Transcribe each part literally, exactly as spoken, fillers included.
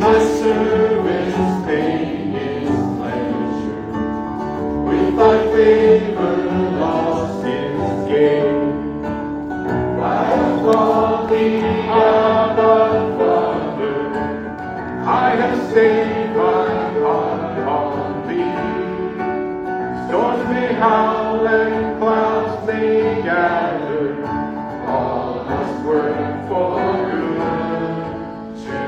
my service pain is pleasure. With thy favor lost is gain. By a godly Abba Father, I have stayed my heart on thee. Storms may howl and clouds may gather, all must work for good to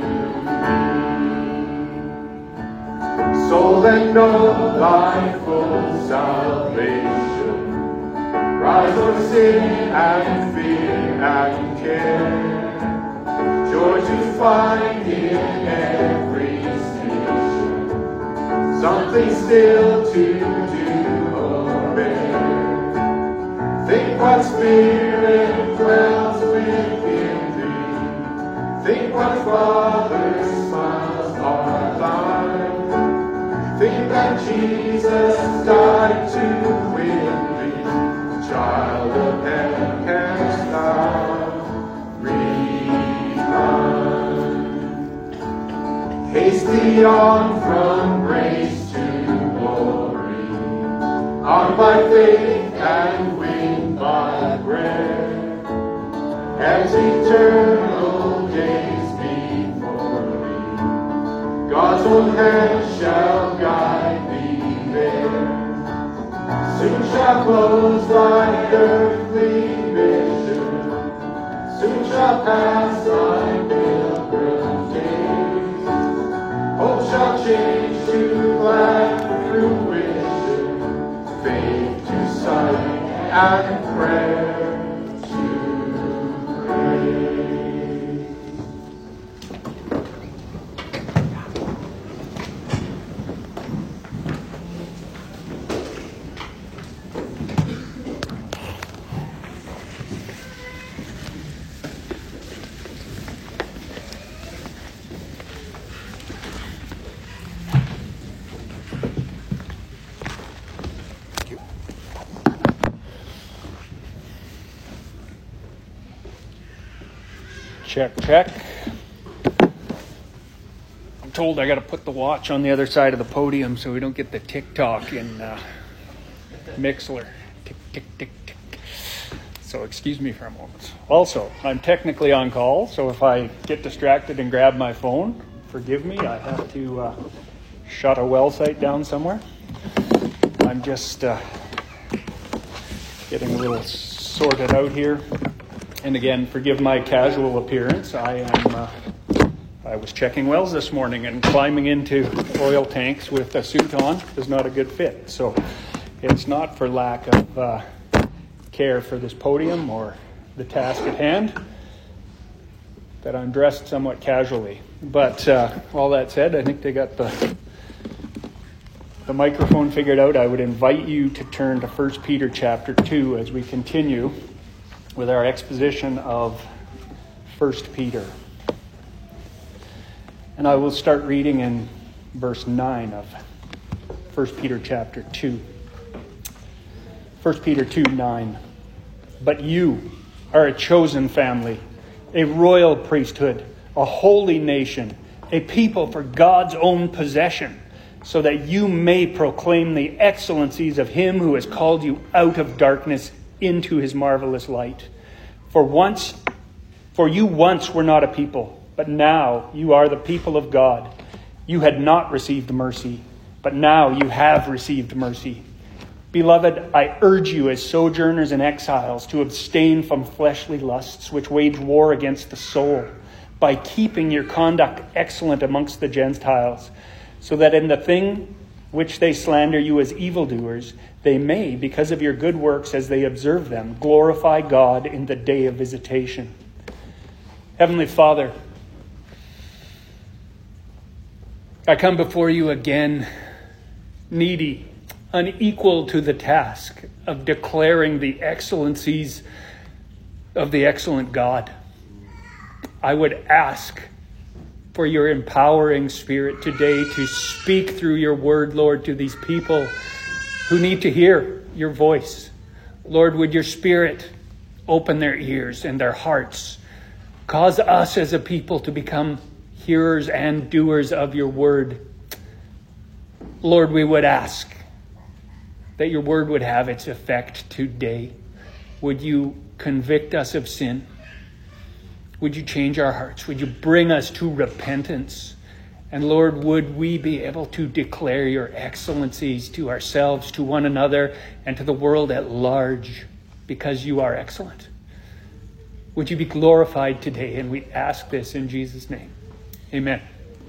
me. Soul that know thy full salvation, rise from sin and fear and care. Joy to find in every station, something still to do or bear. Think what spirit dwells within thee. Think what Father's smiles are thine. Think that Jesus died to win thee. Child of heaven, canst thou run? Haste thee on from grace to glory, on by faith and win by prayer, as eternal days before thee. God's own hand shall guide thee there. Soon shall close thy earthly vision, soon shall pass thy pilgrim days. Hope shall change to glad fruition, faith to sight and prayer to praise. Check, check. I'm told I got to put the watch on the other side of the podium so we don't get the tick-tock in uh, Mixler. Tick, tick, tick, tick. So excuse me for a moment. Also, I'm technically on call, so if I get distracted and grab my phone, forgive me. I have to uh, shut a well site down somewhere. I'm just uh, getting a little sorted out here. And again, forgive my casual appearance. I am. Uh, I was checking wells this morning, and climbing into oil tanks with a suit on is not a good fit. So it's not for lack of uh, care for this podium or the task at hand that I'm dressed somewhat casually. But uh, all that said, I think they got the the microphone figured out. I would invite you to turn to First Peter chapter two as we continue with our exposition of First Peter. And I will start reading in verse nine of First Peter chapter two. First Peter two, nine. But you are a chosen family, a royal priesthood, a holy nation, a people for God's own possession, so that you may proclaim the excellencies of him who has called you out of darkness into his marvelous light. For once, for you once were not a people, but now you are the people of God. You had not received mercy, but now you have received mercy. Beloved, I urge you as sojourners and exiles to abstain from fleshly lusts which wage war against the soul, by keeping your conduct excellent amongst the Gentiles, so that in the thing which they slander you as evildoers, they may, because of your good works as they observe them, glorify God in the day of visitation. Heavenly Father, I come before you again, needy, unequal to the task of declaring the excellencies of the excellent God. I would ask for your empowering spirit today to speak through your word, Lord, to these people who need to hear your voice. Lord, would your spirit open their ears and their hearts, cause us as a people to become hearers and doers of your word. Lord, we would ask that your word would have its effect today. Would you convict us of sin? Would you change our hearts? Would you bring us to repentance? And Lord, would we be able to declare your excellencies to ourselves, to one another, and to the world at large, because you are excellent. Would you be glorified today? And we ask this in Jesus' name. Amen.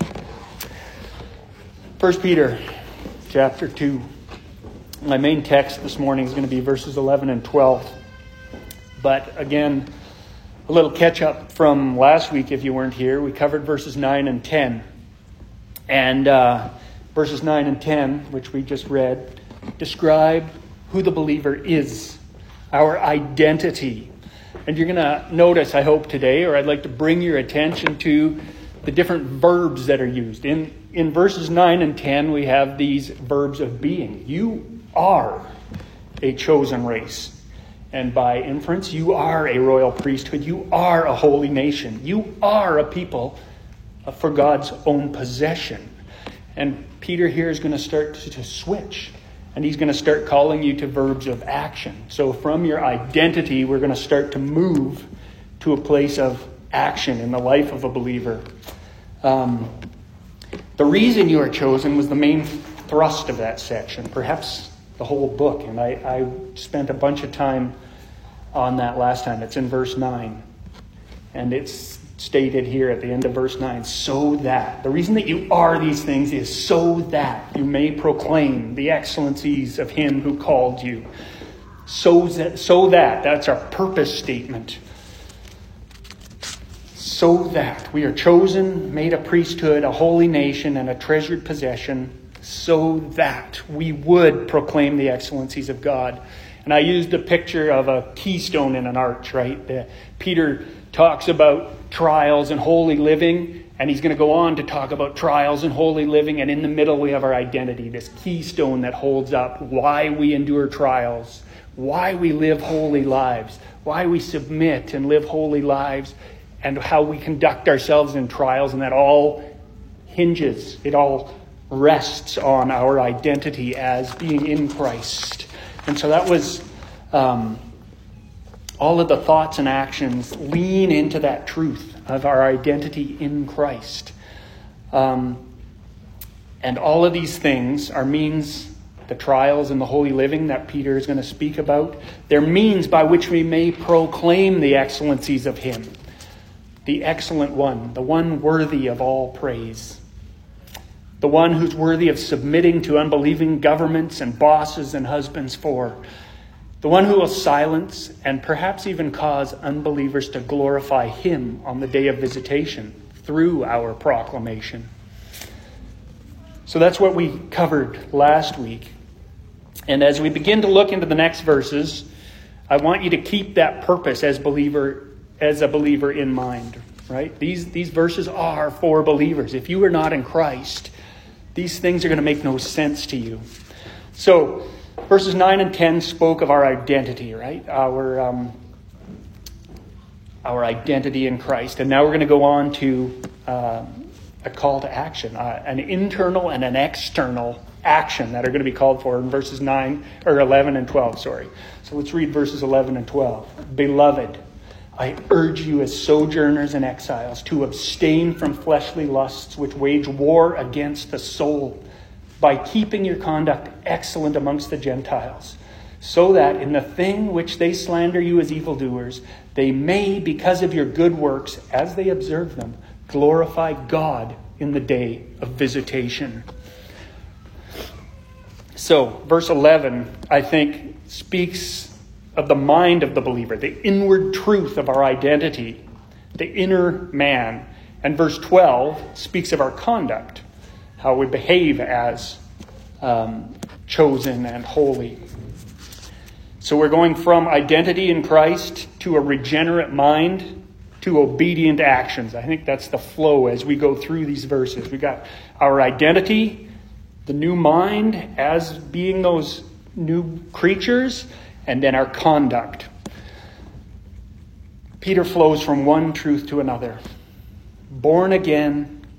First Peter chapter two. My main text this morning is going to be verses eleven and twelve. But again, a little catch up from last week if you weren't here. We covered verses nine and ten. And uh, verses nine and ten, which we just read, describe who the believer is, our identity. And you're going to notice, I hope today, or I'd like to bring your attention to the different verbs that are used. In, in verses nine and ten, we have these verbs of being. You are a chosen race. And by inference, you are a royal priesthood. You are a holy nation. You are a people for God's own possession. And Peter here is going to start to, to switch. And he's going to start calling you to verbs of action. So from your identity, we're going to start to move to a place of action in the life of a believer. Um, the reason you are chosen was the main thrust of that section, perhaps the whole book. And I, I spent a bunch of time on that last time. It's in verse nine. And it's stated here at the end of verse nine, so that. The reason that you are these things is so that you may proclaim the excellencies of him who called you. So that, so that, that's our purpose statement. So that we are chosen, made a priesthood, a holy nation, and a treasured possession, so that we would proclaim the excellencies of God. And I used a picture of a keystone in an arch, right? The, Peter talks about trials and holy living, and he's going to go on to talk about trials and holy living, and in the middle we have our identity, this keystone that holds up why we endure trials, why we live holy lives, why we submit and live holy lives, and how we conduct ourselves in trials, and that all hinges, it all rests on our identity as being in Christ. And so that was um, all of the thoughts and actions lean into that truth of our identity in Christ. Um, and all of these things are means, the trials and the holy living that Peter is going to speak about, they're means by which we may proclaim the excellencies of him, the excellent one, the one worthy of all praise, the one who's worthy of submitting to unbelieving governments and bosses and husbands for, the one who will silence and perhaps even cause unbelievers to glorify him on the day of visitation through our proclamation. So that's what we covered last week. And as we begin to look into the next verses, I want you to keep that purpose as believer, as a believer in mind, right? These, these verses are for believers. If you are not in Christ, these things are going to make no sense to you. So, verses nine and ten spoke of our identity, right? Our um, our identity in Christ. And now we're going to go on to uh, a call to action, uh, an internal and an external action that are going to be called for in verses nine or eleven and twelve, sorry. So let's read verses eleven and twelve. Beloved, I urge you as sojourners and exiles to abstain from fleshly lusts which wage war against the soul, by keeping your conduct excellent amongst the Gentiles, so that in the thing which they slander you as evildoers, they may, because of your good works, as they observe them, glorify God in the day of visitation. So, verse eleven, I think, speaks of the mind of the believer, the inward truth of our identity, the inner man. And verse twelve speaks of our conduct, how we behave as um, chosen and holy. So we're going from identity in Christ to a regenerate mind to obedient actions. I think that's the flow as we go through these verses. We got our identity, the new mind as being those new creatures, and then our conduct. Peter flows from one truth to another. Born again,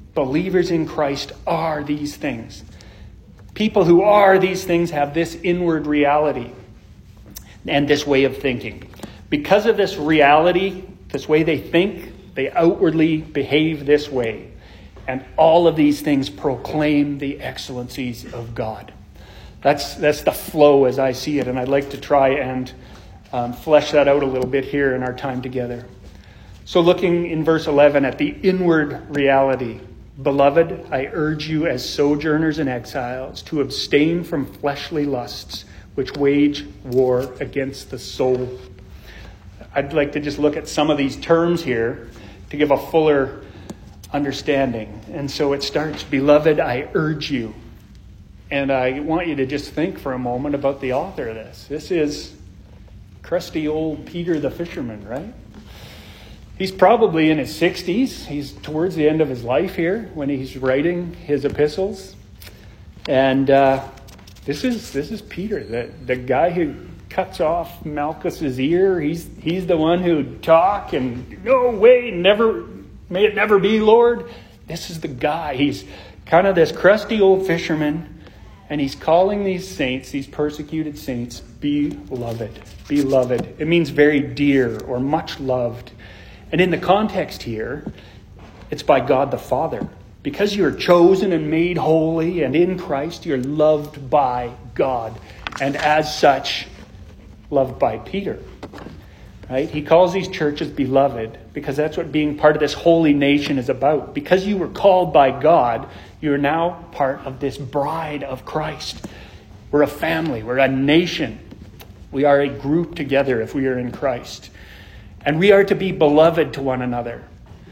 Believers in Christ are these things. People who are these things have this inward reality and this way of thinking. Because of this reality, this way they think, they outwardly behave this way. And all of these things proclaim the excellencies of God. That's that's the flow as I see it, and I'd like to try and um, flesh that out a little bit here in our time together. So looking in verse eleven at the inward reality, beloved, I urge you as sojourners and exiles to abstain from fleshly lusts which wage war against the soul. I'd like to just look at some of these terms here to give a fuller understanding. And so it starts, beloved, I urge you. And I want you to just think for a moment about the author of this. This is crusty old Peter the fisherman, right? He's probably in his sixties. He's towards the end of his life here when he's writing his epistles. And uh, this is this is Peter, the, the guy who cuts off Malchus's ear. He's he's the one who'd talk and, no way, never, may it never be, Lord. This is the guy. He's kind of this crusty old fisherman. And he's calling these saints, these persecuted saints, beloved. Beloved. It means very dear or much loved. And in the context here, it's by God the Father. Because you're chosen and made holy and in Christ, you're loved by God. And as such, loved by Peter. Right? He calls these churches beloved because that's what being part of this holy nation is about. Because you were called by God, you're now part of this bride of Christ. We're a family. We're a nation. We are a group together if we are in Christ. And we are to be beloved to one another.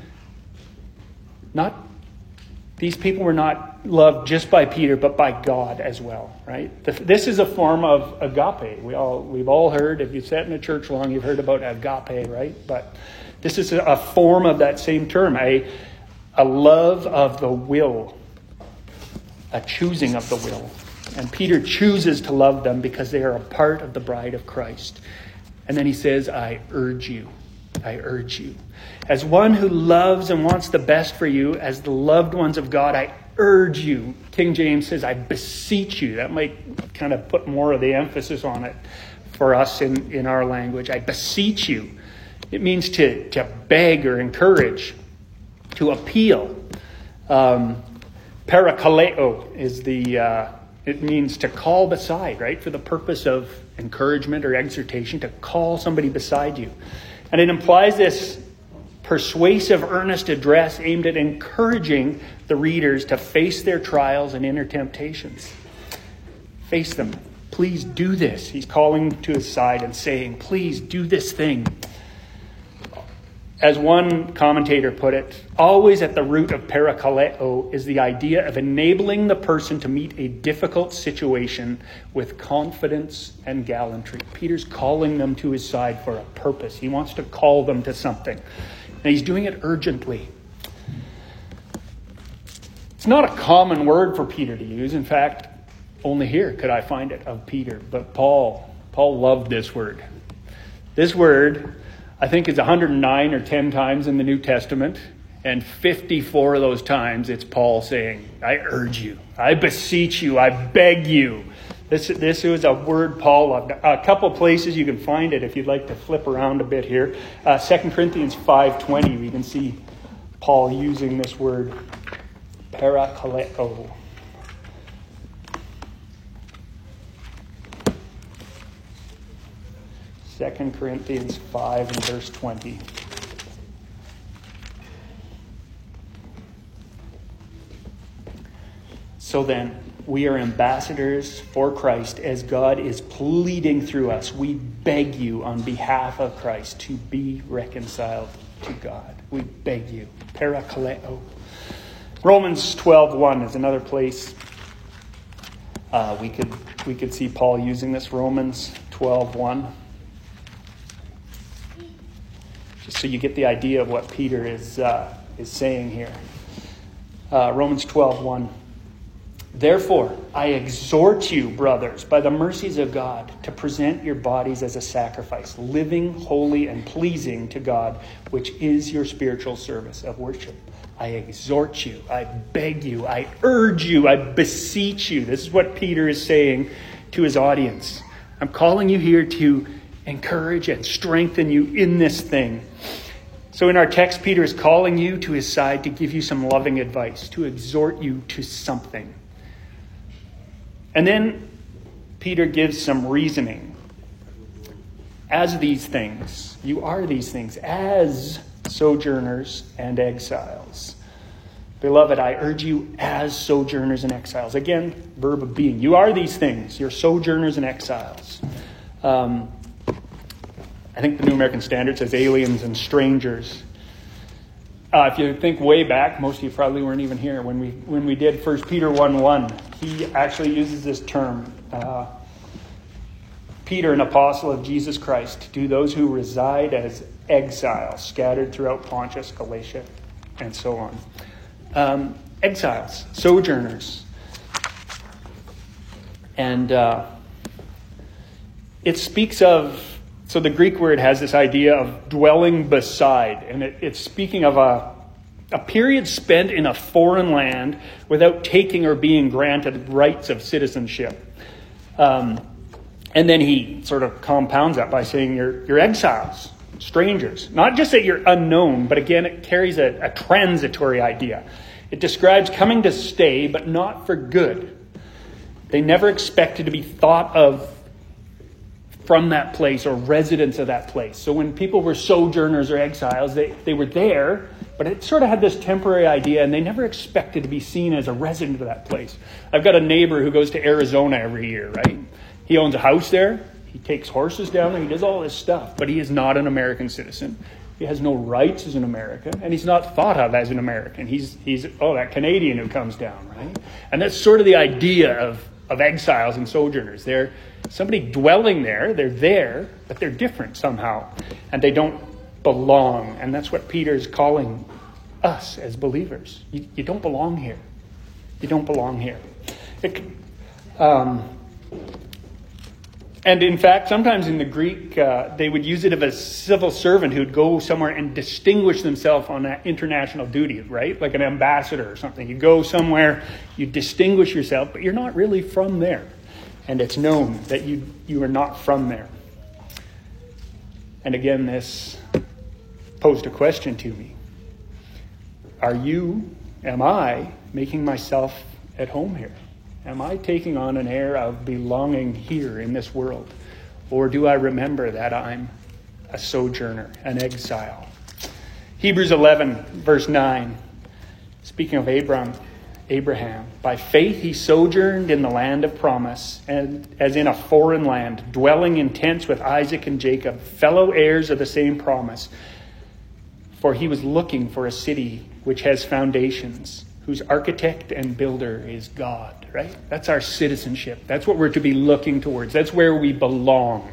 Not, these people were not loved just by Peter, but by God as well, right? This is a form of agape. We all, we've all heard, if you've sat in a church long, you've heard about agape, right? But this is a form of that same term, a, a love of the will, a choosing of the will. And Peter chooses to love them because they are a part of the bride of Christ. And then he says, I urge you. I urge you. As one who loves and wants the best for you, as the loved ones of God, I urge you. King James says, I beseech you. That might kind of put more of the emphasis on it for us in, in our language. I beseech you. It means to, to beg or encourage, to appeal. Um, parakaleo is the, uh, it means to call beside, right? For the purpose of encouragement or exhortation, to call somebody beside you. And it implies this persuasive, earnest address aimed at encouraging the readers to face their trials and inner temptations. Face them. Please do this. He's calling to his side and saying, please do this thing. As one commentator put it, always at the root of parakaleo is the idea of enabling the person to meet a difficult situation with confidence and gallantry. Peter's calling them to his side for a purpose. He wants to call them to something. And he's doing it urgently. It's not a common word for Peter to use. In fact, only here could I find it of Peter. But Paul, Paul loved this word. This word, I think, it's one hundred nine or ten times in the New Testament. And fifty-four of those times it's Paul saying, I urge you, I beseech you, I beg you. This, this was a word Paul loved. A couple places you can find it if you'd like to flip around a bit here. Uh, Second Corinthians five twenty, we can see Paul using this word, parakaleo. Second Corinthians five and verse twenty. So then, we are ambassadors for Christ as God is pleading through us. We beg you on behalf of Christ to be reconciled to God. We beg you. Parakaleo. Romans twelve one is another place uh, we could we could see Paul using this. Romans twelve one. Just so you get the idea of what Peter is uh, is saying here. Uh, Romans twelve one. Therefore, I exhort you, brothers, by the mercies of God, to present your bodies as a sacrifice, living, holy, and pleasing to God, which is your spiritual service of worship. I exhort you, I beg you, I urge you, I beseech you. This is what Peter is saying to his audience. I'm calling you here to encourage and strengthen you in this thing. So in our text, Peter is calling you to his side to give you some loving advice, to exhort you to something. And then Peter gives some reasoning. As these things, you are these things, as sojourners and exiles. Beloved, I urge you as sojourners and exiles. Again, verb of being. You are these things. You're sojourners and exiles. Um, I think the New American Standard says aliens and strangers. Uh, if you think way back, most of you probably weren't even here when we when we did First Peter one one. He actually uses this term. Uh, Peter, an apostle of Jesus Christ, to those who reside as exiles, scattered throughout Pontus, Galatia, and so on. Um, exiles, sojourners. And uh, it speaks of, so the Greek word has this idea of dwelling beside, and it, it's speaking of a, a period spent in a foreign land without taking or being granted rights of citizenship. Um, and then he sort of compounds that by saying you're, you're exiles, strangers. Not just that you're unknown, but again, it carries a, a transitory idea. It describes coming to stay, but not for good. They never expected to be thought of from that place or residents of that place. So when people were sojourners or exiles, they, they were there, but it sort of had this temporary idea, and they never expected to be seen as a resident of that place. I've got a neighbor who goes to Arizona every year, right? He owns a house there. He takes horses down there. He does all this stuff, but he is not an American citizen. He has no rights as an American, and he's not thought of as an American. He's, he's oh, that Canadian who comes down, right? And that's sort of the idea of, of exiles and sojourners. They're somebody dwelling there. They're there, but they're different somehow, and they don't belong. And that's what Peter is calling us as believers. You, you don't belong here. You don't belong here. It, um, And in fact, sometimes in the Greek, uh, they would use it of a civil servant who'd go somewhere and distinguish themselves on that international duty, right? Like an ambassador or something. You go somewhere, you distinguish yourself, but you're not really from there. And it's known that you, you are not from there. And again, this posed a question to me. Are you, am I, making myself at home here? Am I taking on an air of belonging here in this world? Or do I remember that I'm a sojourner, an exile? Hebrews eleven, verse nine, speaking of Abram, Abraham, by faith he sojourned in the land of promise, and as in a foreign land, dwelling in tents with Isaac and Jacob, fellow heirs of the same promise. For he was looking for a city which has foundations, whose architect and builder is God. Right? That's our citizenship. That's what we're to be looking towards. That's where we belong.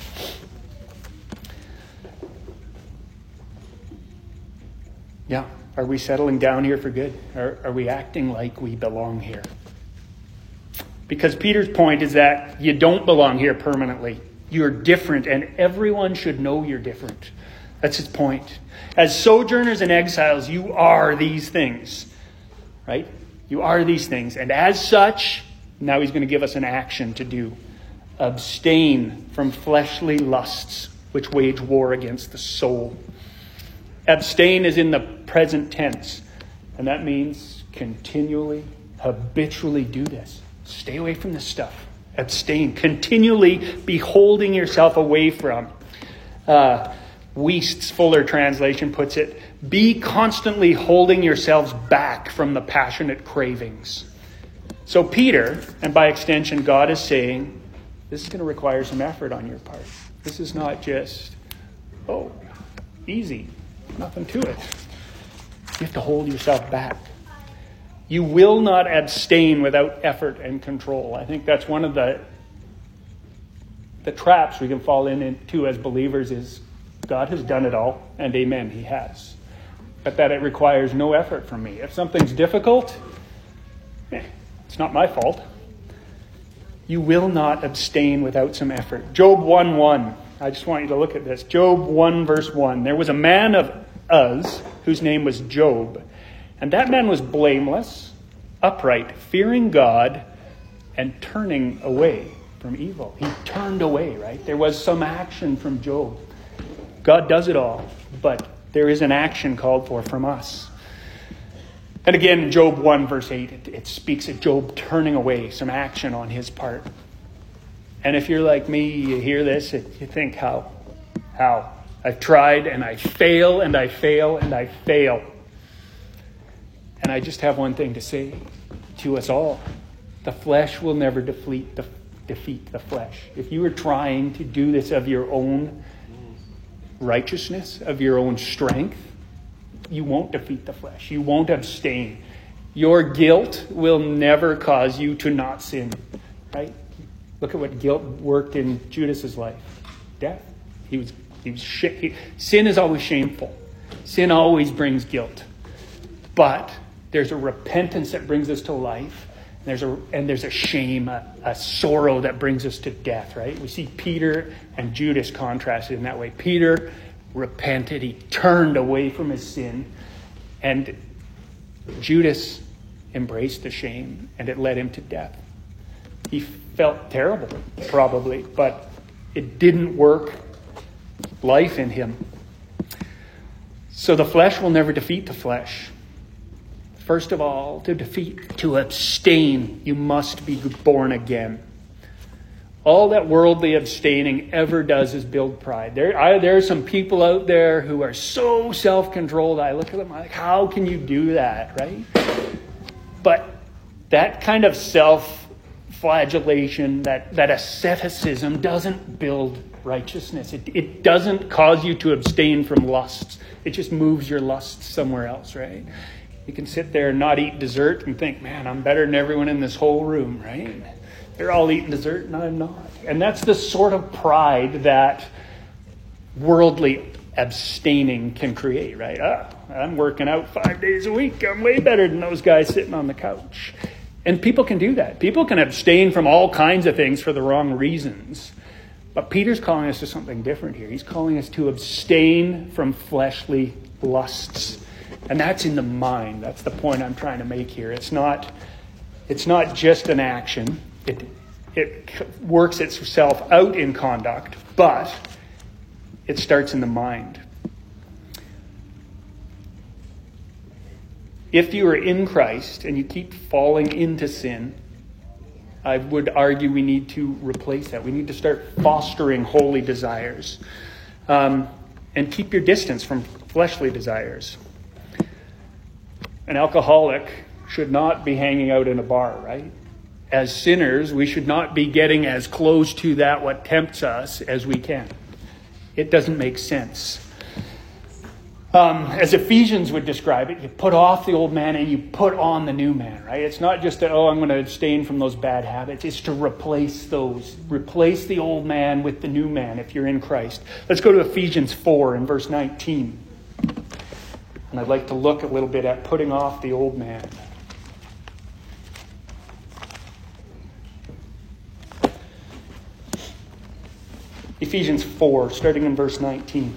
Yeah. Are we settling down here for good? Or are we acting like we belong here? Because Peter's point is that you don't belong here permanently. You're different, and everyone should know you're different. That's his point. As sojourners and exiles, you are these things. Right? You are these things. And as such, now he's going to give us an action to do. Abstain from fleshly lusts which wage war against the soul. Abstain is in the present tense. And that means continually, habitually do this. Stay away from this stuff. Abstain. Continually be holding yourself away from. Uh, Weist's Fuller translation puts it, be constantly holding yourselves back from the passionate cravings. So Peter, and by extension God, is saying, this is going to require some effort on your part. This is not just, oh, easy, nothing to it. You have to hold yourself back. You will not abstain without effort and control. I think that's one of the, the traps we can fall into as believers is God has done it all, and amen, he has. But that it requires no effort from me. If something's difficult, eh, It's not my fault. You will not abstain without some effort. Job one one. I just want you to look at this. Job one verse one. There was a man of Uz whose name was Job. And that man was blameless, upright, fearing God, and turning away from evil. He turned away, right? There was some action from Job. God does it all, but there is an action called for from us. And again, in Job one verse eight, it, it speaks of Job turning away, some action on his part. And if you're like me, you hear this, you think, how? How? I've tried and I fail and I fail and I fail. And I just have one thing to say to us all. The flesh will never defeat the, defeat the flesh. If you are trying to do this of your own righteousness, of your own strength, you won't defeat the flesh. You won't abstain. Your guilt will never cause you to not sin. Right? Look at what guilt worked in Judas's life. Death. He was, he was sh- he, sin is always shameful. Sin always brings guilt. But there's a repentance that brings us to life. And there's a, and there's a shame, a, a sorrow that brings us to death, right? We see Peter and Judas contrasted in that way. Peter repented. He turned away from his sin. And Judas embraced the shame, and it led him to death. He felt terrible, probably, but it didn't work life in him. So the flesh will never defeat the flesh. First of all, to defeat, to abstain, you must be born again. All that worldly abstaining ever does is build pride. There, I, there are some people out there who are so self-controlled. I look at them, I'm like, how can you do that, right? But that kind of self-flagellation, that, that asceticism doesn't build righteousness. It, it doesn't cause you to abstain from lusts. It just moves your lusts somewhere else, right? You can sit there and not eat dessert and think, man, I'm better than everyone in this whole room, right? They're all eating dessert and I'm not. And that's the sort of pride that worldly abstaining can create, right? Ah, I'm working out five days a week. I'm way better than those guys sitting on the couch. And people can do that. People can abstain from all kinds of things for the wrong reasons. But Peter's calling us to something different here. He's calling us to abstain from fleshly lusts. And that's in the mind. That's the point I'm trying to make here. It's not, it's not just an action. It, it works itself out in conduct, but it starts in the mind. If you are in Christ and you keep falling into sin, I would argue we need to replace that. We need to start fostering holy desires. Um, and keep your distance from fleshly desires. An alcoholic should not be hanging out in a bar, right? As sinners, we should not be getting as close to that what tempts us as we can. It doesn't make sense. Um, as Ephesians would describe it, you put off the old man and you put on the new man, right? It's not just that, oh, I'm going to abstain from those bad habits. It's to replace those. Replace the old man with the new man if you're in Christ. Let's go to Ephesians four in verse nineteen. And I'd like to look a little bit at putting off the old man. Ephesians four, starting in verse nineteen.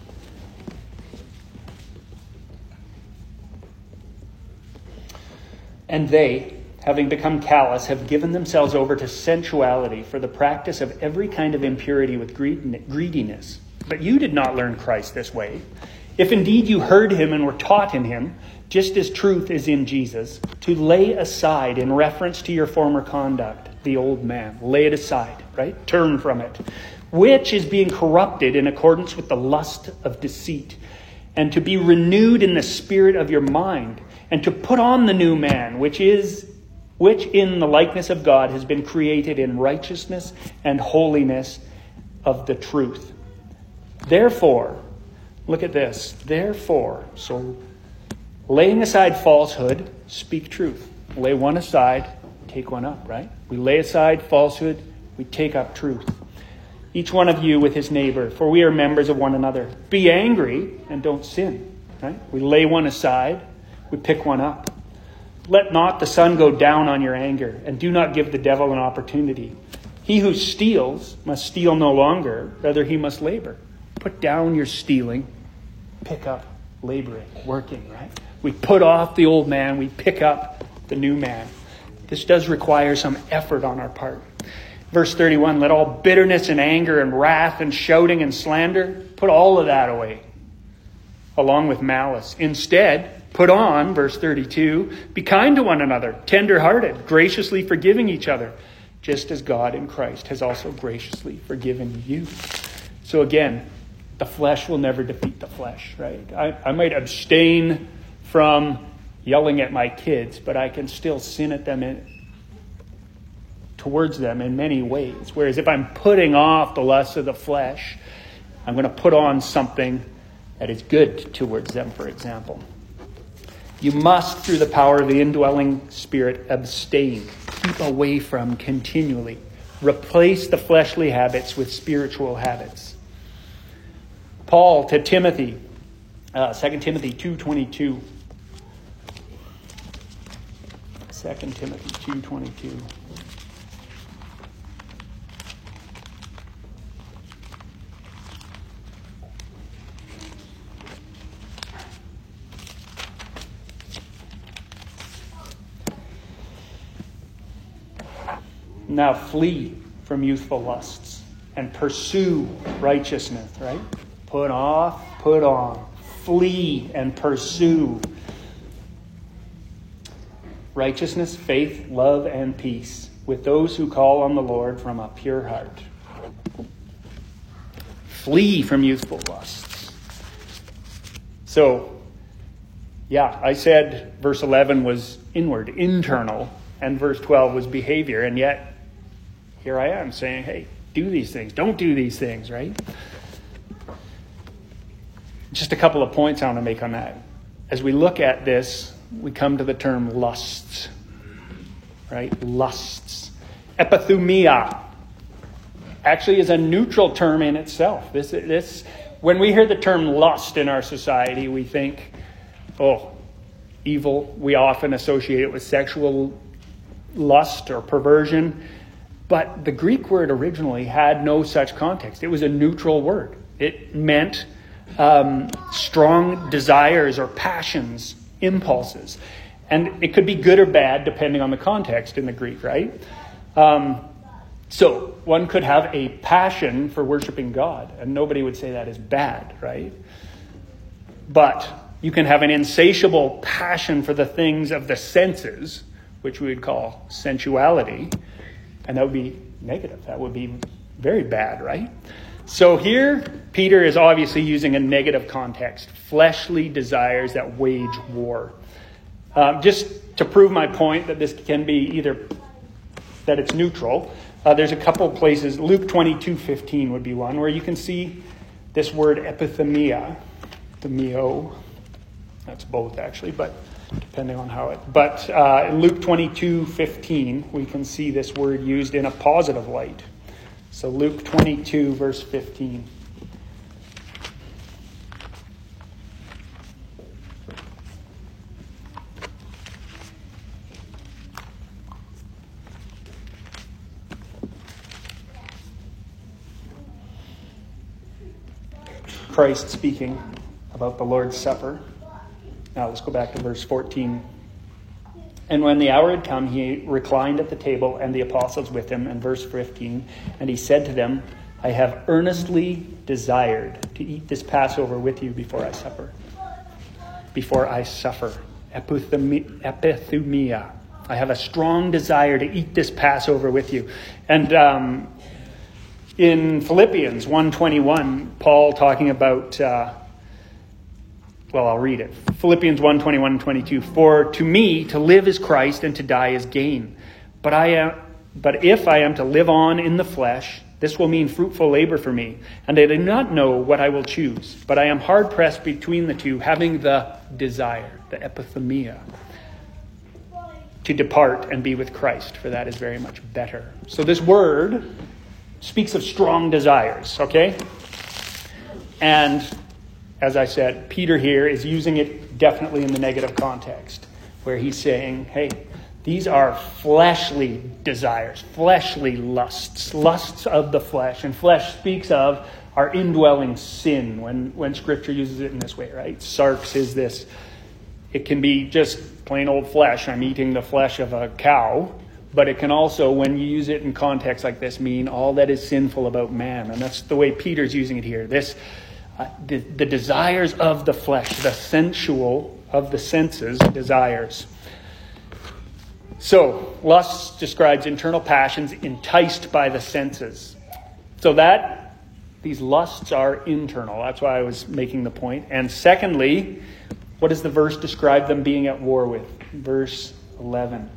And they, having become callous, have given themselves over to sensuality for the practice of every kind of impurity with greediness. But you did not learn Christ this way. If indeed you heard him and were taught in him, just as truth is in Jesus, to lay aside in reference to your former conduct, the old man. Lay it aside, right? Turn from it. Which is being corrupted in accordance with the lust of deceit. And to be renewed in the spirit of your mind. And to put on the new man, which is, which in the likeness of God has been created in righteousness and holiness of the truth. Therefore, look at this. Therefore, so laying aside falsehood, speak truth. Lay one aside, take one up, right? We lay aside falsehood, we take up truth. Each one of you with his neighbor, for we are members of one another. Be angry and don't sin, right? We lay one aside, we pick one up. Let not the sun go down on your anger, and do not give the devil an opportunity. He who steals must steal no longer, rather he must labor. Put down your stealing, pick up laboring, working, right? We put off the old man, we pick up the new man. This does require some effort on our part. Verse thirty-one, let all bitterness and anger and wrath and shouting and slander, put all of that away, along with malice. Instead, put on, verse thirty-two, be kind to one another, tender-hearted, graciously forgiving each other, just as God in Christ has also graciously forgiven you. So again, the flesh will never defeat the flesh, right? I, I might abstain from yelling at my kids, but I can still sin at them in, towards them in many ways. Whereas if I'm putting off the lusts of the flesh, I'm going to put on something that is good towards them, for example. You must, through the power of the indwelling Spirit, abstain. Keep away from continually. Replace the fleshly habits with spiritual habits. Paul to Timothy, uh, Second Timothy two twenty-two. Second Timothy two twenty-two. Now flee from youthful lusts and pursue righteousness, right? Put off, put on. Flee and pursue righteousness, faith, love, and peace with those who call on the Lord from a pure heart. Flee from youthful lusts. So, yeah, I said verse eleven was inward, internal, and verse twelve was behavior, and yet here I am saying, hey, do these things. Don't do these things, right? Just a couple of points I want to make on that. As we look at this, we come to the term lusts, right? Lusts. Epithumia actually is a neutral term in itself. This, this, when we hear the term lust in our society, we think, oh, evil. We often associate it with sexual lust or perversion. But the Greek word originally had no such context. It was a neutral word. It meant um, strong desires or passions, impulses. And it could be good or bad depending on the context in the Greek, right? Um, so one could have a passion for worshiping God, and nobody would say that is bad, right? But you can have an insatiable passion for the things of the senses, which we would call sensuality, and that would be negative. That would be very bad, right? So here, Peter is obviously using a negative context. Fleshly desires that wage war. Um, just to prove my point that this can be either, that it's neutral, uh, there's a couple places. Luke twenty-two fifteen would be one, where you can see this word epithumia. Themio. That's both, actually, but depending on how it... But uh, in Luke twenty-two fifteen, we can see this word used in a positive light. So Luke twenty-two, verse fifteen. Christ speaking about the Lord's Supper. Now let's go back to verse fourteen. And when the hour had come, he reclined at the table and the apostles with him. And verse fifteen, and he said to them, I have earnestly desired to eat this Passover with you before I suffer. Before I suffer. Epithumia. I have a strong desire to eat this Passover with you. And um, in Philippians one twenty-one, Paul talking about... Uh, Well, I'll read it. Philippians one, twenty-one and twenty-two. For to me, to live is Christ and to die is gain. But I am, but if I am to live on in the flesh, this will mean fruitful labor for me. And I do not know what I will choose. But I am hard pressed between the two, having the desire, the epithumia, to depart and be with Christ, for that is very much better. So this word speaks of strong desires, okay? And as I said, Peter here is using it definitely in the negative context. where he's saying, hey, these are fleshly desires, fleshly lusts, lusts of the flesh. And flesh speaks of our indwelling sin when, when Scripture uses it in this way, right? Sarx is this. It can be just plain old flesh. I'm eating the flesh of a cow. But it can also, when you use it in context like this, mean all that is sinful about man. And that's the way Peter's using it here. This, uh, the, the desires of the flesh, the sensual of the senses desires. So, lust describes internal passions enticed by the senses. So that, these lusts are internal. That's why I was making the point. And secondly, what does the verse describe them being at war with? Verse eleven.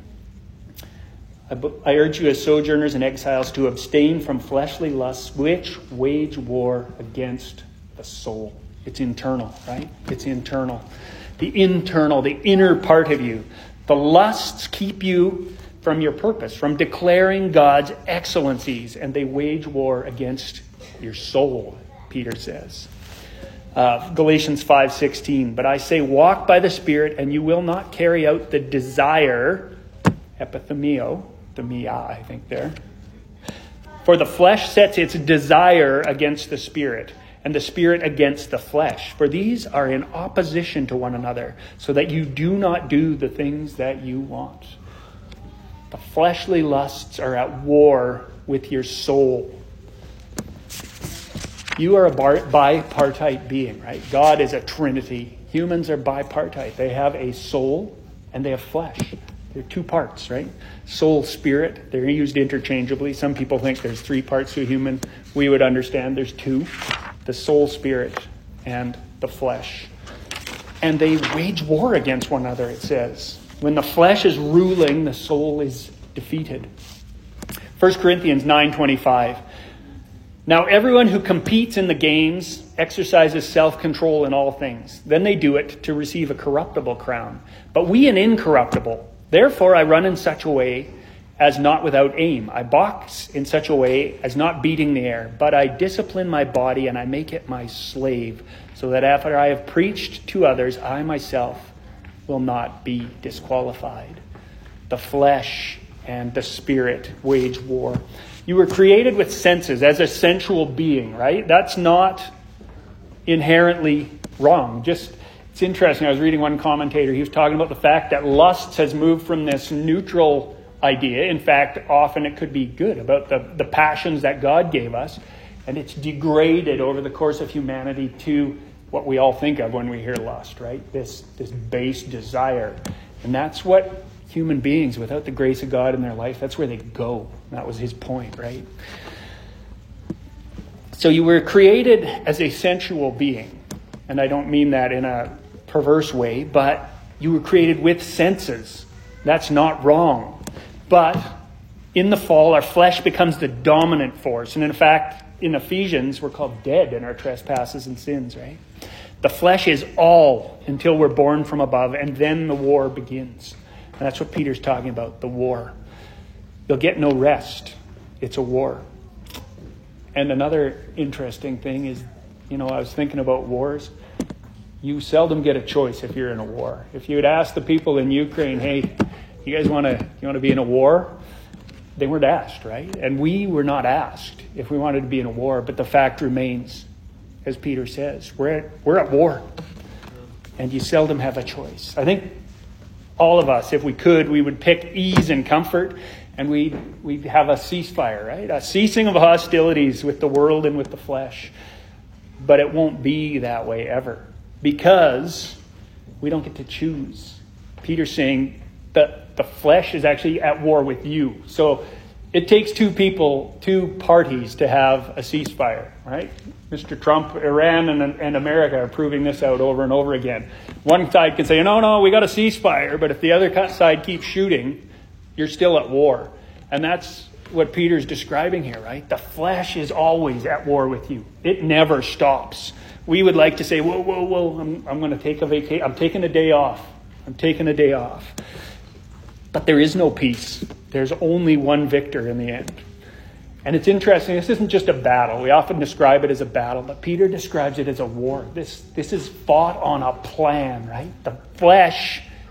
I urge you as sojourners and exiles to abstain from fleshly lusts which wage war against the soul. It's internal, right? It's internal. The internal, the inner part of you. The lusts keep you from your purpose, from declaring God's excellencies, and they wage war against your soul, Peter says. Uh, Galatians five sixteen, but I say walk by the Spirit and you will not carry out the desire, epithemio, the mia, I think there. For the flesh sets its desire against the Spirit, and the Spirit against the flesh. For these are in opposition to one another, so that you do not do the things that you want. The fleshly lusts are at war with your soul. You are a bar- bipartite being, right? God is a trinity. Humans are bipartite. They have a soul and they have flesh. They're two parts, right? Soul, spirit, they're used interchangeably. Some people think there's three parts to a human. We would understand there's two. The soul, spirit, and the flesh. And they wage war against one another, it says. When the flesh is ruling, the soul is defeated. First Corinthians nine twenty-five. Now everyone who competes in the games exercises self-control in all things. Then they do it to receive a corruptible crown. But we an incorruptible. Therefore, I run in such a way as not without aim. I box in such a way as not beating the air. But I discipline my body and I make it my slave, so that after I have preached to others, I myself will not be disqualified. The flesh and the spirit wage war. You were created with senses as a sensual being, right? That's not inherently wrong. Just It's interesting. I was reading one commentator. He was talking about the fact that lust has moved from this neutral idea. In fact, often it could be good about the, the passions that God gave us. And it's degraded over the course of humanity to what we all think of when we hear lust, right? This, this base desire. And that's what human beings, without the grace of God in their life, that's where they go. That was his point, right? So you were created as a sensual being. And I don't mean that in a perverse way, but you were created with senses. That's not wrong. But in the fall, our flesh becomes the dominant force. And in fact, in Ephesians, we're called dead in our trespasses and sins, right? The flesh is all until we're born from above, and then the war begins. And that's what Peter's talking about, the war. You'll get no rest. It's a war. And another interesting thing is, you know, I was thinking about wars. You seldom get a choice if you're in a war. If you would ask the people in Ukraine, hey, you guys want to you want to be in a war? They weren't asked, right? And we were not asked if we wanted to be in a war. But the fact remains, as Peter says, we're at, we're at war. And you seldom have a choice. I think all of us, if we could, we would pick ease and comfort. And we'd, we'd have a ceasefire, right? A ceasing of hostilities with the world and with the flesh. But it won't be that way ever. Because we don't get to choose. Peter's saying that the flesh is actually at war with you. So it takes two people, two parties to have a ceasefire, right? Mister Trump, Iran, and, and America are proving this out over and over again. One side can say, no, no, we got a ceasefire. But if the other side keeps shooting, you're still at war. And that's what Peter's describing here, right? The flesh is always at war with you. It never stops. We would like to say, whoa, whoa, whoa, I'm, I'm going to take a vacation. I'm taking a day off. I'm taking a day off. But there is no peace. There's only one victor in the end. And it's interesting. This isn't just a battle. We often describe it as a battle, but Peter describes it as a war. This, this is fought on a plan, right? The flesh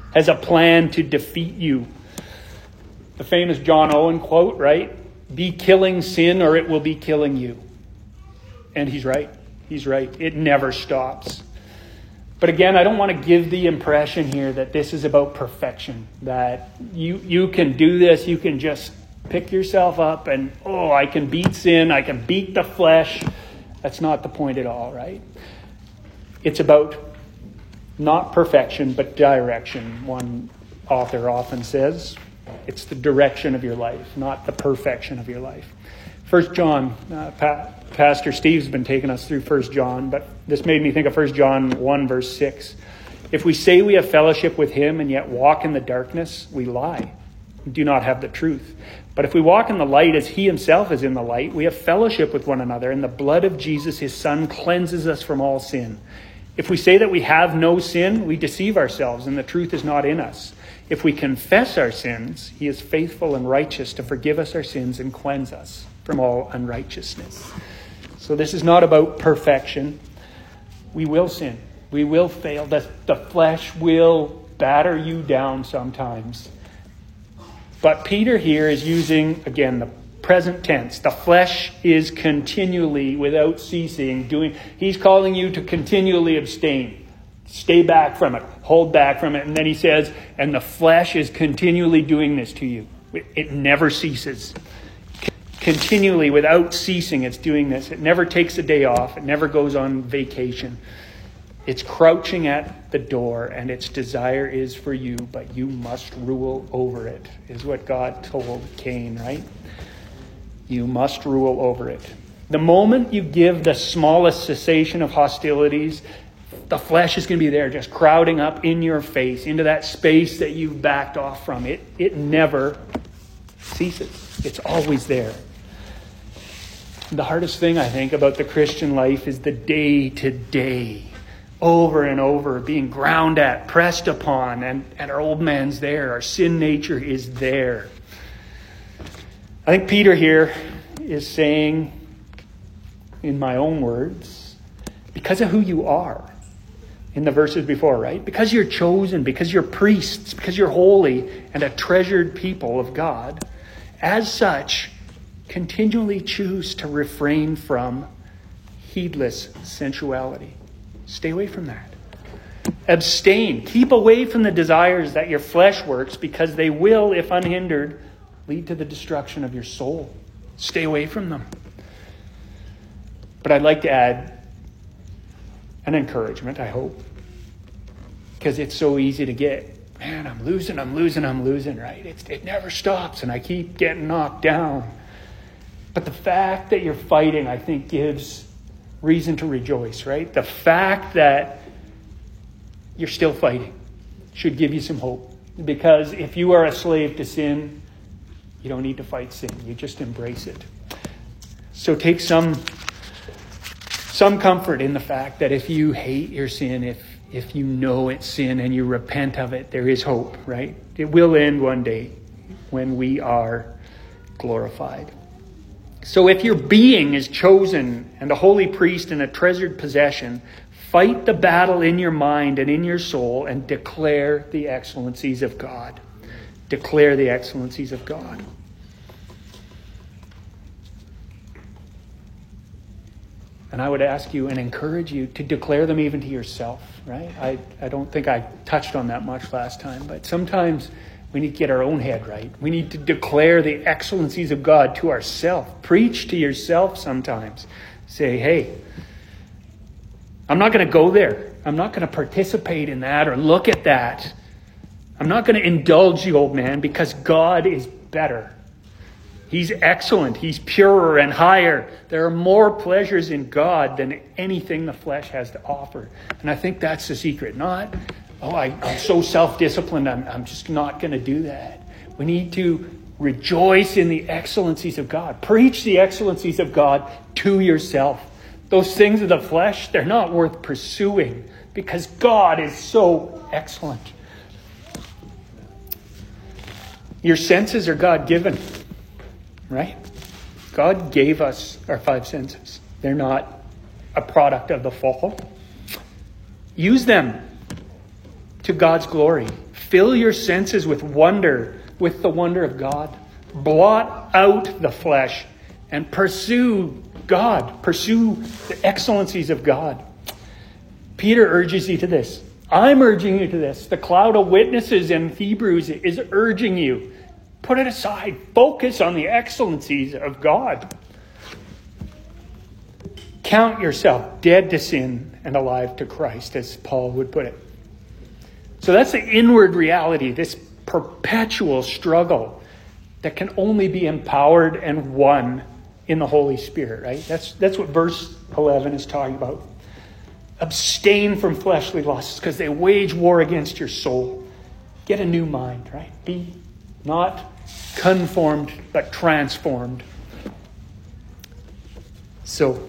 has a plan to defeat you. The famous John Owen quote, right? Be killing sin or it will be killing you. And he's right. He's right. It never stops. But again, I don't want to give the impression here that this is about perfection. That you, you can do this, you can just pick yourself up and, oh, I can beat sin, I can beat the flesh. That's not the point at all, right? It's about not perfection, but direction. One author often says, it's the direction of your life, not the perfection of your life. First John, uh, pa- Pastor Steve's been taking us through First John, but this made me think of First John one, verse six. If we say we have fellowship with him and yet walk in the darkness, we lie. We do not have the truth. But if we walk in the light as he himself is in the light, we have fellowship with one another, and the blood of Jesus, his son, cleanses us from all sin. If we say that we have no sin, we deceive ourselves, and the truth is not in us. If we confess our sins, he is faithful and righteous to forgive us our sins and cleanse us from all unrighteousness. So this is not about perfection. We will sin. We will fail. The, the flesh will batter you down sometimes. But Peter here is using, again, the present tense. The flesh is continually, without ceasing, doing. He's calling you to continually abstain. Stay back from it. Hold back from it. And then he says, and the flesh is continually doing this to you. It, it never ceases. Continually, without ceasing, it's doing this. It never takes a day off. It never goes on vacation. It's crouching at the door, and its desire is for you, but you must rule over it, is what God told Cain, right? You must rule over it. The moment you give the smallest cessation of hostilities, the flesh is going to be there, just crowding up in your face, into that space that you've backed off from. It, it never ceases. It's always there. The hardest thing, I think, about the Christian life is the day-to-day, over and over, being ground at, pressed upon, and, and our old man's there. Our sin nature is there. I think Peter here is saying, in my own words, because of who you are, in the verses before, right? Because you're chosen, because you're priests, because you're holy and a treasured people of God, as such, continually choose to refrain from heedless sensuality. Stay away from that. Abstain. Keep away from the desires that your flesh works, because they will, if unhindered, lead to the destruction of your soul. Stay away from them. But I'd like to add an encouragement, I hope. Because it's so easy to get, man, I'm losing, I'm losing, I'm losing, right? It's, it never stops, and I keep getting knocked down. But the fact that you're fighting, I think, gives reason to rejoice, right? The fact that you're still fighting should give you some hope. Because if you are a slave to sin, you don't need to fight sin. You just embrace it. So take some some comfort in the fact that if you hate your sin, if if you know it's sin and you repent of it, there is hope, right? It will end one day when we are glorified. So if your being is chosen and a holy priest and a treasured possession, fight the battle in your mind and in your soul and declare the excellencies of God. Declare the excellencies of God. And I would ask you and encourage you to declare them even to yourself, right? I, I don't think I touched on that much last time, but sometimes we need to get our own head right. We need to declare the excellencies of God to ourselves. Preach to yourself sometimes. Say, hey, I'm not going to go there. I'm not going to participate in that or look at that. I'm not going to indulge the old man, because God is better. He's excellent. He's purer and higher. There are more pleasures in God than anything the flesh has to offer. And I think that's the secret. Not, oh, I, I'm so self-disciplined, I'm, I'm just not going to do that. We need to rejoice in the excellencies of God. Preach the excellencies of God to yourself. Those things of the flesh, they're not worth pursuing, because God is so excellent. Your senses are God-given, right? God gave us our five senses. They're not a product of the fall. Use them to God's glory. Fill your senses with wonder, with the wonder of God. Blot out the flesh and pursue God. Pursue the excellencies of God. Peter urges you to this. I'm urging you to this. The cloud of witnesses in Hebrews is urging you. Put it aside. Focus on the excellencies of God. Count yourself dead to sin and alive to Christ, as Paul would put it. So that's the inward reality, this perpetual struggle that can only be empowered and won in the Holy Spirit, right? That's, that's what verse eleven is talking about. Abstain from fleshly lusts because they wage war against your soul. Get a new mind, right? Be not conformed, but transformed. So,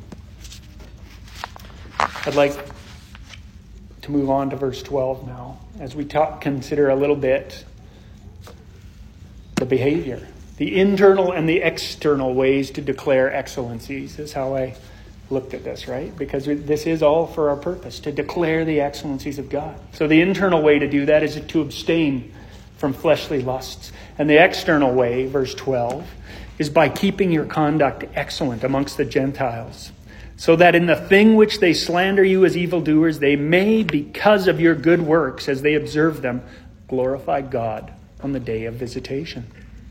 I'd like to move on to verse twelve now, as we talk, consider a little bit the behavior, the internal and the external ways to declare excellencies is how I looked at this, right? Because this is all for our purpose, to declare the excellencies of God. So the internal way to do that is to abstain from fleshly lusts. And the external way, verse twelve, is by keeping your conduct excellent amongst the Gentiles, so that in the thing which they slander you as evildoers, they may, because of your good works, as they observe them, glorify God on the day of visitation.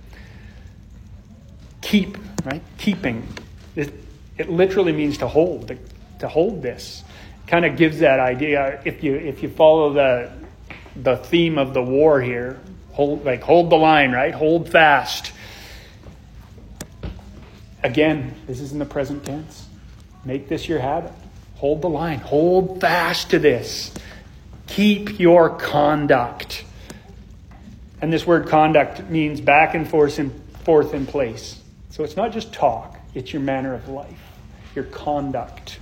Keep, right? Keeping. It, it literally means to hold, to, to hold this. Kind of gives that idea. If you if you follow the the theme of the war here, hold like hold the line, right? Hold fast. Again, this is in the present tense. Make this your habit. Hold the line. Hold fast to this. Keep your conduct. And this word conduct means back and forth in, forth in place. So it's not just talk. It's your manner of life. Your conduct.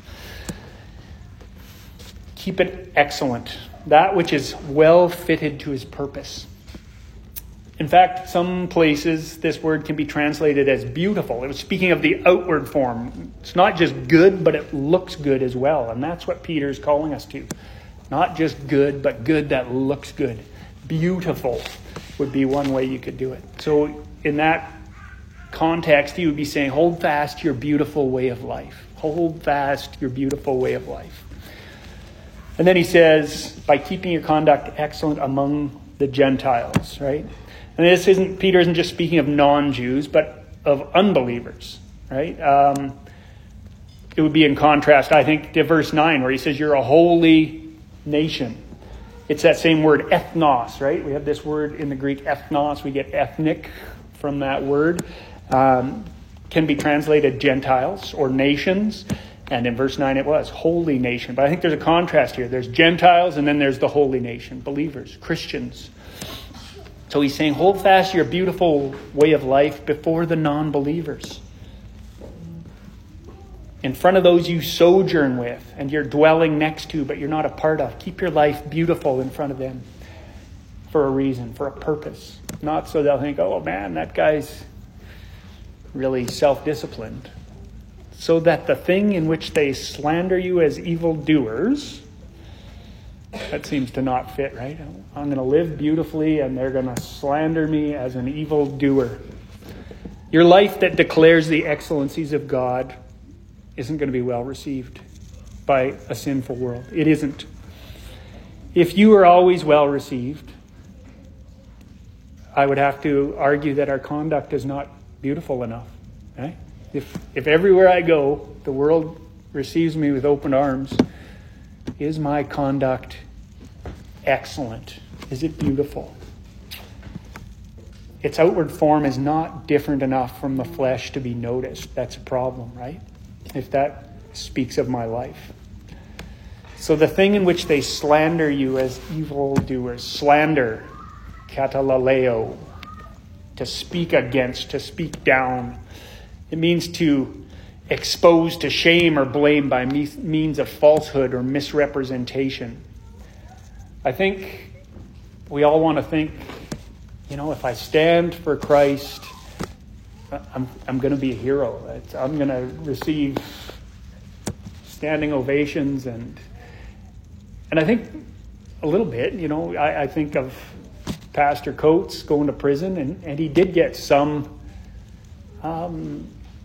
Keep it excellent. That which is well fitted to his purpose. In fact, some places this word can be translated as beautiful. It was speaking of the outward form. It's not just good, but it looks good as well. And that's what Peter's calling us to. Not just good, but good that looks good. Beautiful would be one way you could do it. So in that context, he would be saying, hold fast your beautiful way of life. Hold fast your beautiful way of life. And then he says, by keeping your conduct excellent among the Gentiles, right? And this isn't, Peter isn't just speaking of non-Jews, but of unbelievers, right? Um, it would be in contrast, I think, to verse nine, where he says, you're a holy nation. It's that same word, ethnos, right? We have this word in the Greek, ethnos. We get ethnic from that word. Um, can be translated Gentiles or nations. And in verse nine it was, holy nation. But I think there's a contrast here. There's Gentiles and then there's the holy nation, believers, Christians. So he's saying, hold fast your beautiful way of life before the non-believers. In front of those you sojourn with and you're dwelling next to, but you're not a part of. Keep your life beautiful in front of them for a reason, for a purpose. Not so they'll think, oh man, that guy's really self-disciplined. So that the thing in which they slander you as evildoers, that seems to not fit, right? I'm going to live beautifully and they're going to slander me as an evildoer. Your life that declares the excellencies of God isn't going to be well received by a sinful world. It isn't. If you are always well received, I would have to argue that our conduct is not beautiful enough, right? If if everywhere I go, the world receives me with open arms, is my conduct excellent? Is it beautiful? Its outward form is not different enough from the flesh to be noticed. That's a problem, right? If that speaks of my life. So the thing in which they slander you as evildoers, slander, katalaleo, to speak against, to speak down. It means to expose to shame or blame by means of falsehood or misrepresentation. I think we all want to think, you know, if I stand for Christ, I'm I'm going to be a hero. I'm going to receive standing ovations and and I think a little bit, you know, I, I think of Pastor Coates going to prison, and, and he did get some um,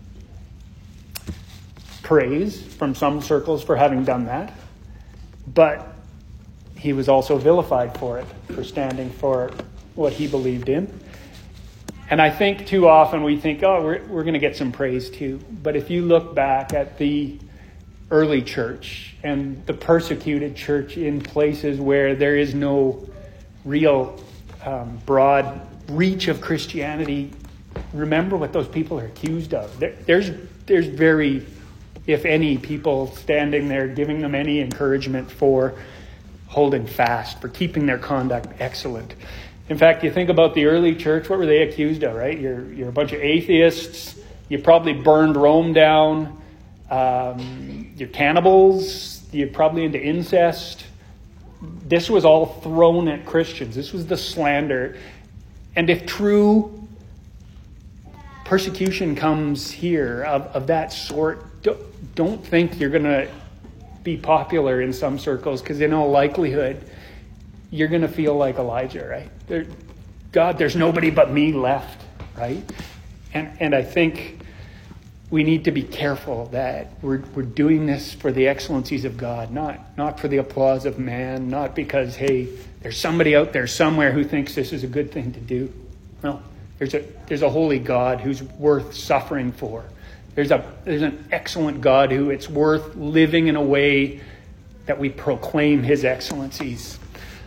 praise from some circles for having done that. But he was also vilified for it, for standing for what he believed in. And I think too often we think, oh, we're, we're going to get some praise too. But if you look back at the early church and the persecuted church in places where there is no real um, broad reach of Christianity, remember what those people are accused of. There, there's, there's very, if any, people standing there giving them any encouragement for holding fast, for keeping their conduct excellent. In fact, you think about the early church, what were they accused of, right? You're, you're a bunch of atheists. You probably burned Rome down. Um, you're cannibals. You're probably into incest. This was all thrown at Christians. This was the slander. And if true persecution comes here of, of that sort, don't, don't think you're going to be popular in some circles, because in all likelihood, you're going to feel like Elijah, right? There, God, there's nobody but me left, right? And and I think we need to be careful that we're we're doing this for the excellencies of God, not not for the applause of man, not because, hey, there's somebody out there somewhere who thinks this is a good thing to do. No, there's a there's a holy God who's worth suffering for. There's a there's an excellent God who it's worth living in a way that we proclaim his excellencies.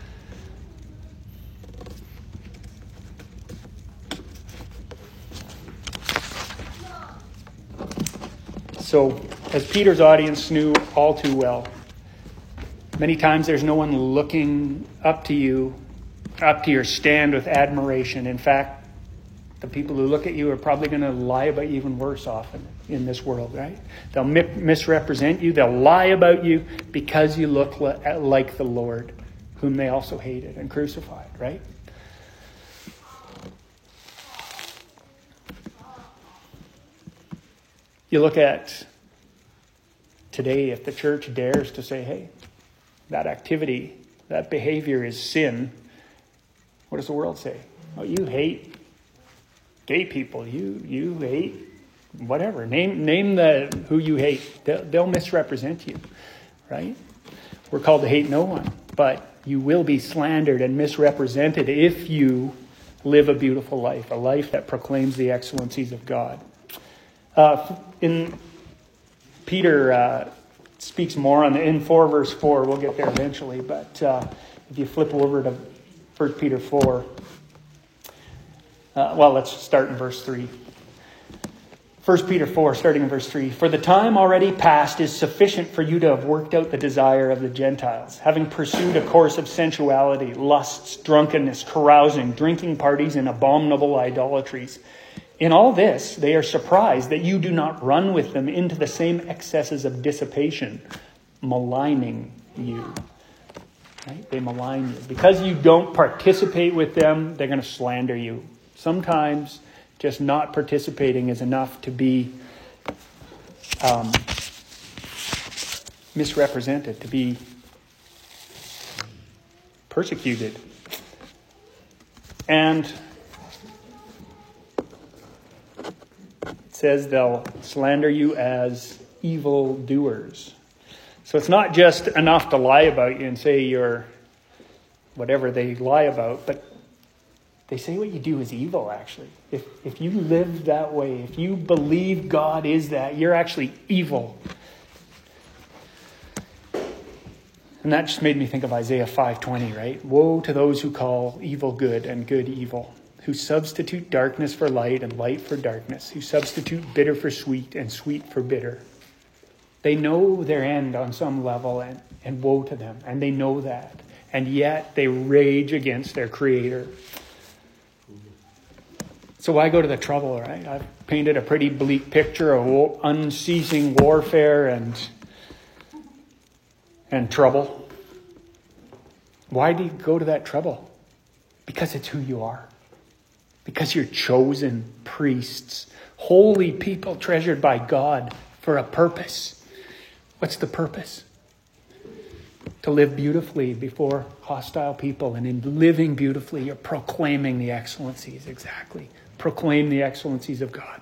So, as Peter's audience knew all too well, many times there's no one looking up to you, up to your stand with admiration. In fact, the people who look at you are probably going to lie about you even worse often in this world, right? They'll mi- misrepresent you. They'll lie about you because you look li- like the Lord, whom they also hated and crucified, right? You look at today, if the church dares to say, hey, that activity, that behavior is sin, what does the world say? Oh, you hate gay people. You you hate whatever. Name name the who you hate. They'll, they'll misrepresent you, right? We're called to hate no one, but you will be slandered and misrepresented if you live a beautiful life, a life that proclaims the excellencies of God. Uh, in Peter uh, speaks more on the in four verse four. We'll get there eventually, but uh, if you flip over to First Peter four, uh, well, let's start in verse three. First Peter four, starting in verse three. For the time already past is sufficient for you to have worked out the desire of the Gentiles, having pursued a course of sensuality, lusts, drunkenness, carousing, drinking parties, and abominable idolatries. In all this, they are surprised that you do not run with them into the same excesses of dissipation, maligning you. Right? They malign you. Because you don't participate with them, they're going to slander you. Sometimes just not participating is enough to be um, misrepresented, to be persecuted. And says they'll slander you as evil doers. So it's not just enough to lie about you and say you're whatever they lie about, but they say what you do is evil, actually. If if you live that way, if you believe God is that, you're actually evil. And that just made me think of Isaiah five twenty, right? Woe to those who call evil good and good evil, who substitute darkness for light and light for darkness, who substitute bitter for sweet and sweet for bitter. They know their end on some level, and, and woe to them. And they know that. And yet they rage against their Creator. So why go to the trouble, right? I've painted a pretty bleak picture of unceasing warfare and, and trouble. Why do you go to that trouble? Because it's who you are. Because you're chosen priests, holy people treasured by God for a purpose. What's the purpose? to live beautifully before hostile people. And in living beautifully, you're proclaiming the excellencies, exactly. Proclaim the excellencies of God.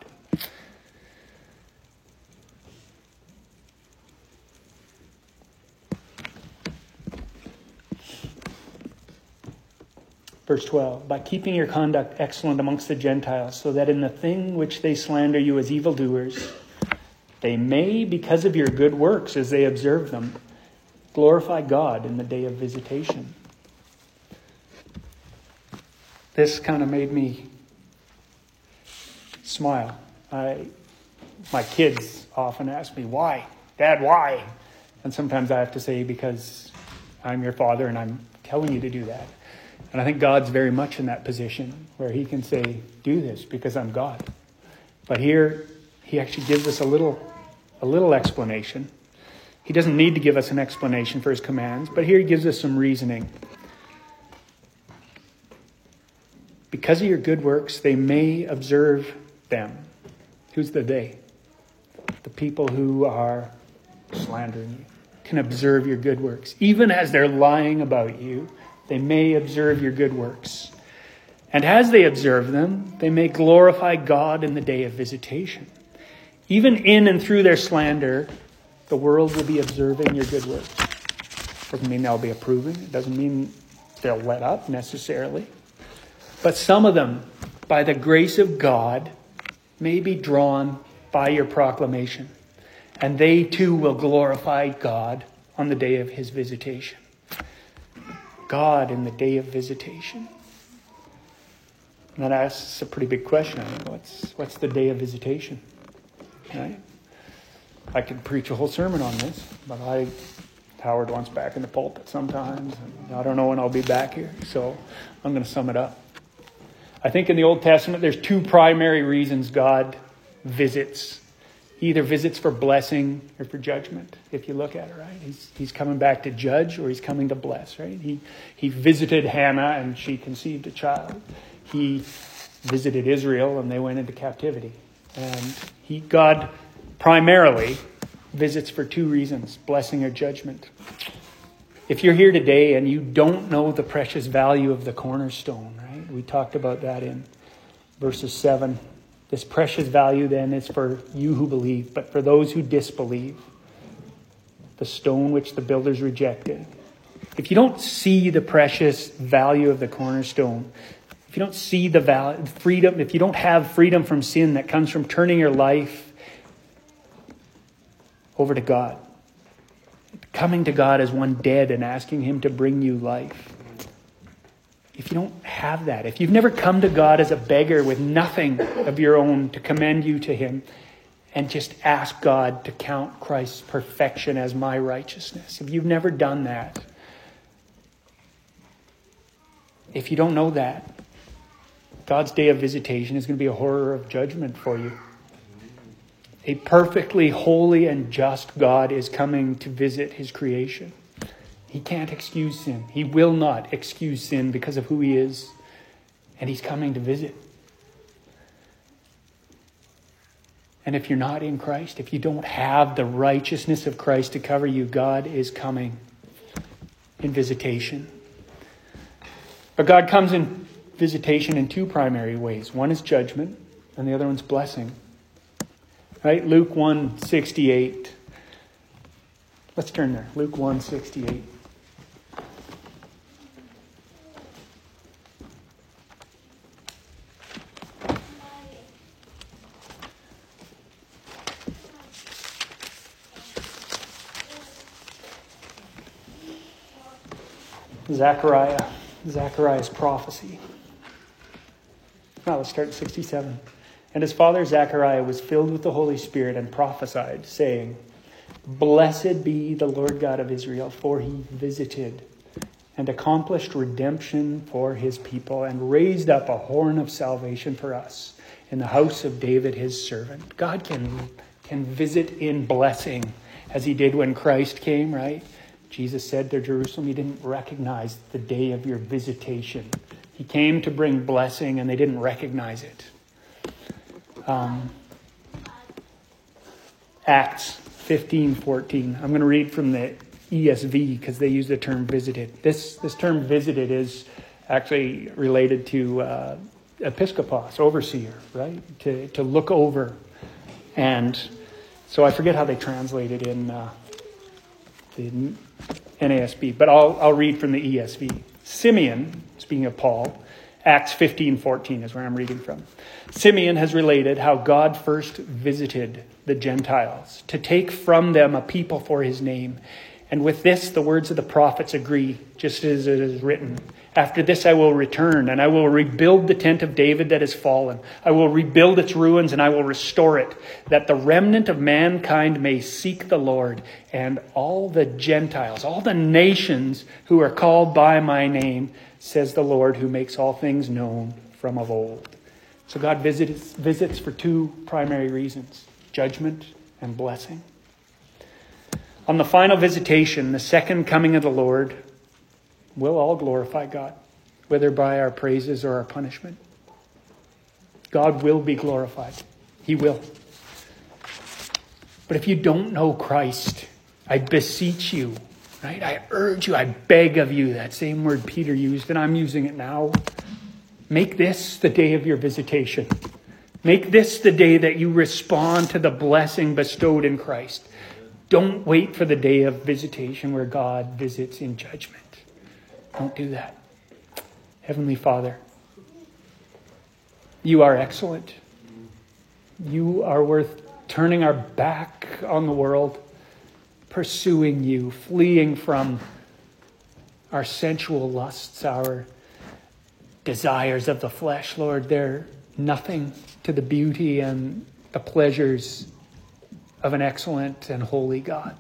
Verse twelve, by keeping your conduct excellent amongst the Gentiles, so that in the thing which they slander you as evildoers, they may, because of your good works as they observe them, glorify God in the day of visitation. This kind of made me smile. I, my kids often ask me, why? Dad, why? And sometimes I have to say, because I'm your father and I'm telling you to do that. And I think God's very much in that position where he can say, do this because I'm God. But here, he actually gives us a little, a little explanation. He doesn't need to give us an explanation for his commands, but here he gives us some reasoning. Because of your good works, they may observe them. Who's the they? The people who are slandering you can observe your good works. Even as they're lying about you, they may observe your good works. And as they observe them, they may glorify God in the day of visitation. Even in and through their slander, the world will be observing your good works. Doesn't mean they'll be approving. It doesn't mean they'll let up necessarily. But some of them, by the grace of God, may be drawn by your proclamation. And they too will glorify God on the day of his visitation. God in the day of visitation. And that asks a pretty big question. I mean, what's, what's the day of visitation? Right? I could preach a whole sermon on this, but I, Howard wants back in the pulpit sometimes. And I don't know when I'll be back here, so I'm going to sum it up. I think in the Old Testament, there's two primary reasons God visits. He either visits for blessing or for judgment, if you look at it, right? He's he's coming back to judge or he's coming to bless, right? He he visited Hannah and she conceived a child. He visited Israel and they went into captivity. And he God primarily visits for two reasons, blessing or judgment. If you're here today and you don't know the precious value of the cornerstone, right? We talked about that in verses seven. This precious value then is for you who believe, but for those who disbelieve, the stone which the builders rejected. If you don't see the precious value of the cornerstone, if you don't see the value, freedom, if you don't have freedom from sin that comes from turning your life over to God, coming to God as one dead and asking him to bring you life. If you don't have that, if you've never come to God as a beggar with nothing of your own to commend you to him and just ask God to count Christ's perfection as my righteousness, if you've never done that, if you don't know that, God's day of visitation is going to be a horror of judgment for you. A perfectly holy and just God is coming to visit his creation. He can't excuse sin. He will not excuse sin because of who he is. And he's coming to visit. And if you're not in Christ, if you don't have the righteousness of Christ to cover you, God is coming in visitation. But God comes in visitation in two primary ways. One is judgment, and the other one's blessing. Right? Luke one sixty-eight. Let's turn there. Luke one sixty-eight. Zechariah, Zechariah's prophecy. Now let's start at sixty-seven. And his father Zechariah was filled with the Holy Spirit and prophesied, saying, Blessed be the Lord God of Israel, for he visited and accomplished redemption for his people and raised up a horn of salvation for us in the house of David his servant. God can, can visit in blessing as he did when Christ came, right? Jesus said to Jerusalem, you didn't recognize the day of your visitation. He came to bring blessing and they didn't recognize it. Um, Acts fifteen fourteen. I'm going to read from the E S V because they use the term visited. This this term visited is actually related to uh, episkopos, overseer, right? To to look over. And so I forget how they translate it in uh, the N A S B, but I'll I'll read from the E S V. Simeon, speaking of Paul, Acts fifteen fourteen is where I'm reading from. Simeon has related how God first visited the Gentiles to take from them a people for his name. And with this, the words of the prophets agree, just as it is written. After this I will return, and I will rebuild the tent of David that has fallen. I will rebuild its ruins, and I will restore it, that the remnant of mankind may seek the Lord, and all the Gentiles, all the nations who are called by my name, says the Lord, who makes all things known from of old. So God visits, visits for two primary reasons, judgment and blessing. On the final visitation, the second coming of the Lord, we'll all glorify God, whether by our praises or our punishment. God will be glorified. He will. But if you don't know Christ, I beseech you, right? I urge you, I beg of you, that same word Peter used, and I'm using it now. Make this the day of your visitation. Make this the day that you respond to the blessing bestowed in Christ. Don't wait for the day of visitation where God visits in judgment. Don't do that. Heavenly Father, you are excellent. You are worth turning our back on the world, pursuing you, fleeing from our sensual lusts, our desires of the flesh, Lord. They're nothing to the beauty and the pleasures of an excellent and holy God.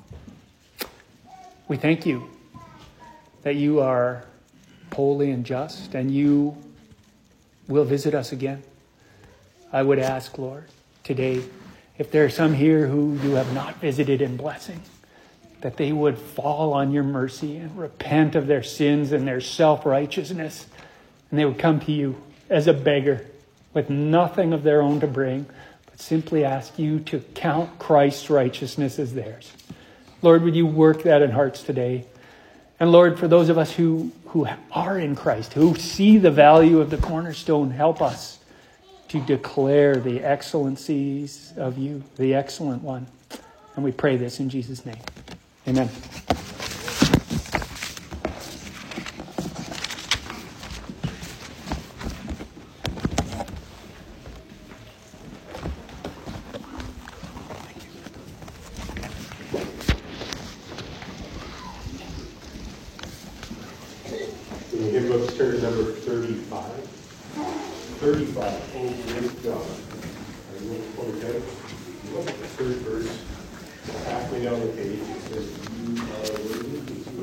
We thank you that you are holy and just, and you will visit us again. I would ask, Lord, today, if there are some here who you have not visited in blessing, that they would fall on your mercy and repent of their sins and their self-righteousness, and they would come to you as a beggar with nothing of their own to bring, but simply ask you to count Christ's righteousness as theirs. Lord, would you work that in hearts today? And Lord, for those of us who, who are in Christ, who see the value of the cornerstone, help us to declare the excellencies of you, the excellent one. And we pray this in Jesus' name. Amen. In the hymn book, turn to number thirty-five. thirty-five, oh, great God. I will quote that. Look at the third verse, halfway down the page. It says, you are worthy.